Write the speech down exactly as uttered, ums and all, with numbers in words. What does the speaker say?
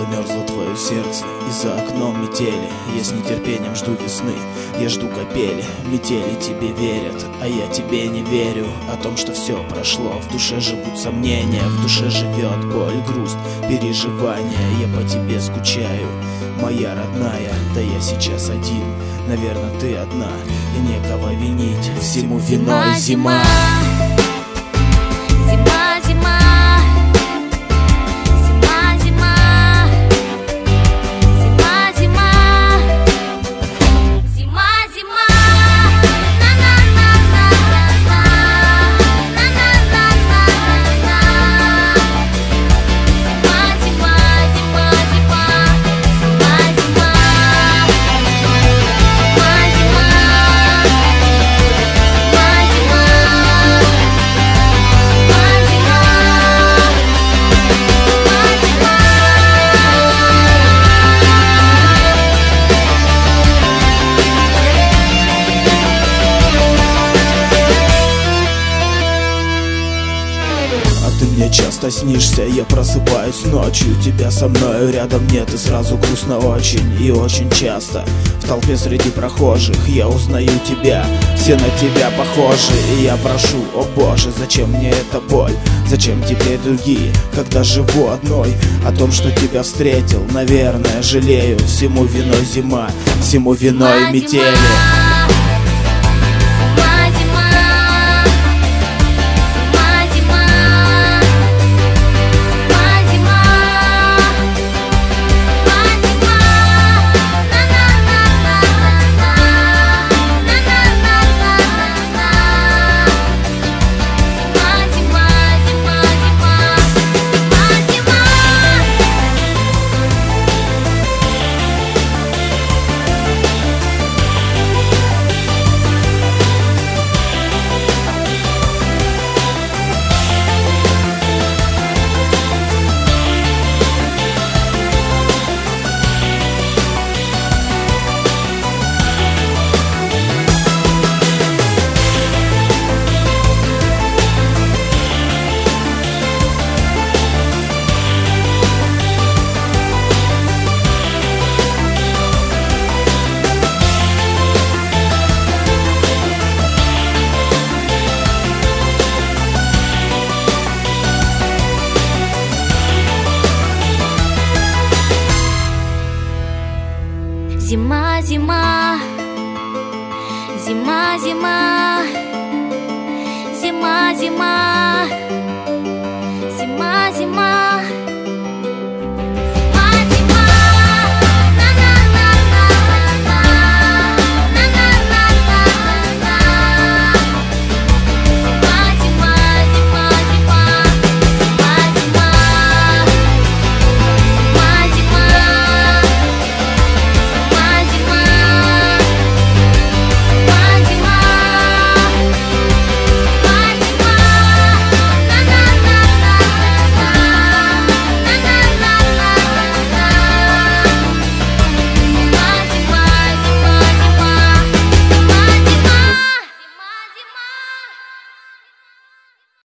замерзло твое сердце, и за окном метели. Я с нетерпением жду весны, я жду капели. Метели тебе верят, а я тебе не верю. О том, что все прошло, в душе живут сомнения, в душе живет боль, грусть, переживания. Я по тебе скучаю, моя родная, да я сейчас один. Наверное, ты одна, и некого винить. Всему виной зима. Зима, зима. Ты мне часто снишься, я просыпаюсь ночью. Тебя со мною рядом нет, и сразу грустно очень. И очень часто в толпе среди прохожих я узнаю тебя. Все на тебя похожи, и я прошу: о боже, зачем мне эта боль? Зачем теперь другие, когда живу одной? О том, что тебя встретил, наверное, жалею. Всему виной зима, всему виной метели. Зима, зима, зима, зима, зима, зима.